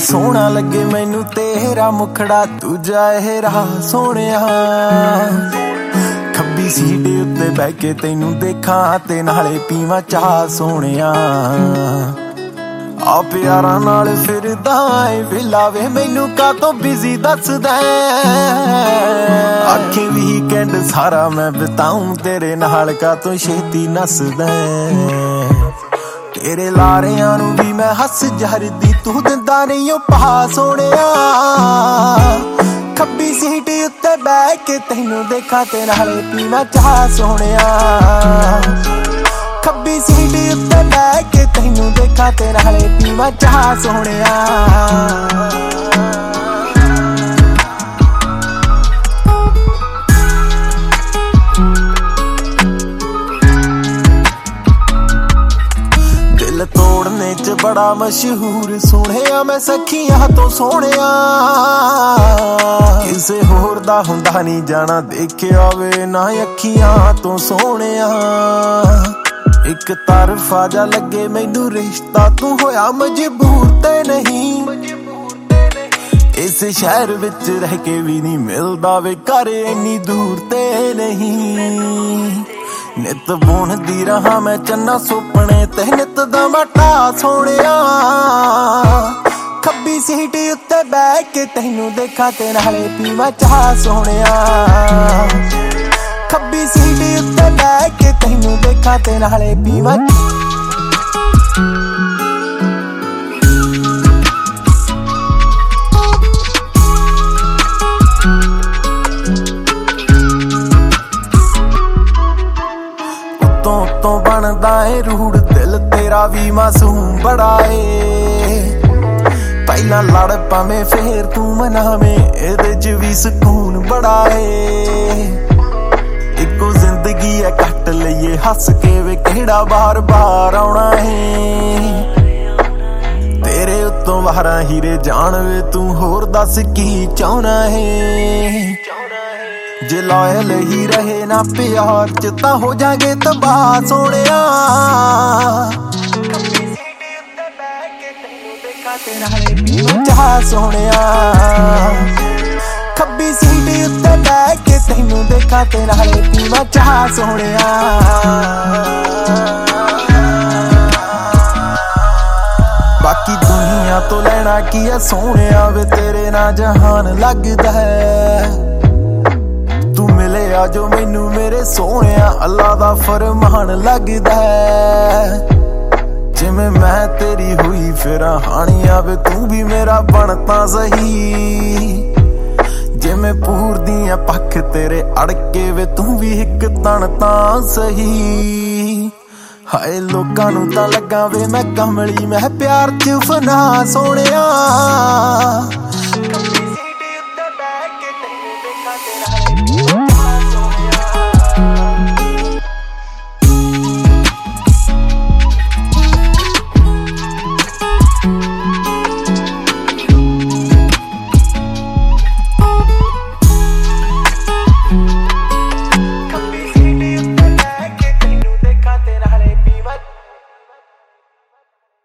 सोहना लगे मैनू तेरा मुखड़ा दूजा ए राह सोहणिया खब्बी सीट उत्ते बह के तैनू देखा ते नाले पीवां चाह सोहणिया आ प्यारा नाल फिरदा ए विला वे मैनू कातों बिजी दसदा आखे वीकेंड सारा मैं बिताऊं तेरे नाल कातों छेती नसदा तेरे लारियां नू भी मैं हस जहरदी तू दिंदा नहीं ओ पा सोहणिया खब्बी सीट उत्ते बह के तैनू देखा ते नाले पीवां चाह सोहणिया खब्बी सीट उत्ते बह के तैनू देखा ते नाले पीवां चाह सोहणिया तोड़ने च बड़ा मशहूर सुनिया मैं सखियां तो सोहणिया किसे होर दा हुंदा नहीं जाना देखिया वे ना अखियां तो सोहणिया एक तरफा जा लगे मैनू रिश्ता तू होया मजबूर ते नहीं इस शहर विच रह के भी नहीं मिलदा वे घर इन्नी दूर ते नहीं नित बुनदी रहा मैं चन्ना सुपने ते नित दा मटा सोहणिया खब्बी सीट उत्ते बह के तैनू देखा ते नाले पीवां चाह सोहणिया खब्बी सीट उत्ते बह के तैनू देखा ते नाले पीवां तो बनदा ए रूड़ दिल तेरा भी मासूम बड़ा ए पहला लड़ पावे फिर तू मनावे एदे च भी सुकून बड़ा ए इको जिंदगी है कट लईए हस के वे केड़ा बार बार आउणा है तेरे उत्तों वारा हीरे जान वे तू होर दस की चाहना है जे लॉयल ही रहे ना प्यार च तां हो जागे तबाह सोहणिया चाह सोहणिया खब्बी सीट उत्ते बह के तैनू देखा ते नाले पीवां चाह सोहणिया बाकी दुनिया तो लेना की है सोहणिया वे तेरे ना जहान लगदा है जो मैनू मेरे सोहणिया अल्लाह दा फरमान लगदा जिवें मैं तेरी हुई फिर हानिया वे तू भी मेरा बनता सही जिवें पूर दियां पख तेरे अड़के वे तू भी एक तन तां सही हाय लोकां नू तां लगा वे मैं कमली मैं प्यार च फना सोहणिया